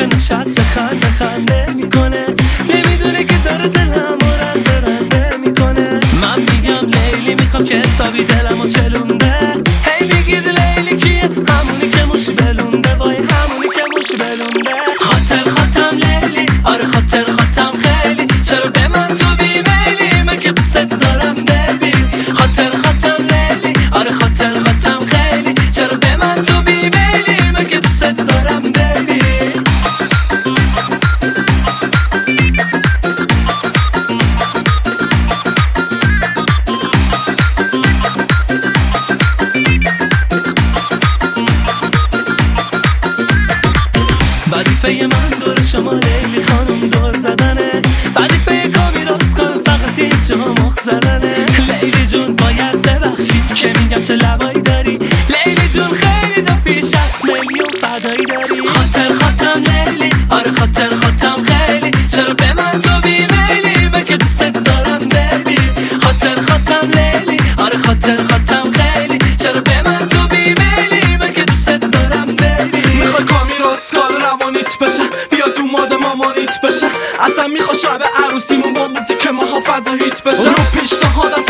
نشسته خنده میکنه، نمیدونه که داره دلم رنده میکنه. من میگم لیلی میخوام که حسابی دلمو چلونده، هی میگید لیلی کیه؟ همونی که موشی بلونده، وای همونی که موشی بلونده. خاطرم لیلی، آره خاطرم خیلی، چرا به من تو بیمیلی؟ من که دوست دارم بیبی. خاطرم لیلی، آره خاطرم خیلی، چرا به من تو بیمیلی؟ من که دوست دارم بیبی. وظیفه من دور شما لیلی خانم دور زدنه، وظیفه کامی راست کنم فقط اینجا مخ زدنه. لیلی جون باید ببخشی که میگم چه لبایی داری، لیلی جون خیلی دفی 60 میلیون فدایی داری. خاطرم لیلی، آره خاطرم خیلی، چرا به من تو بیمیلی؟ من که دوست دارم بیبی. خاطرم لیلی، آره خاطرم خیلی، چرا به من تو بیمیلی؟ من که دوست دارم بیبی. میخوای کامی راست کار روانیت بشه، بیا تو ماد مامانیت بشه، اصلا میخوای شب عروسیمون با موزیک محافظه هیت بشه. رو پیشنهادم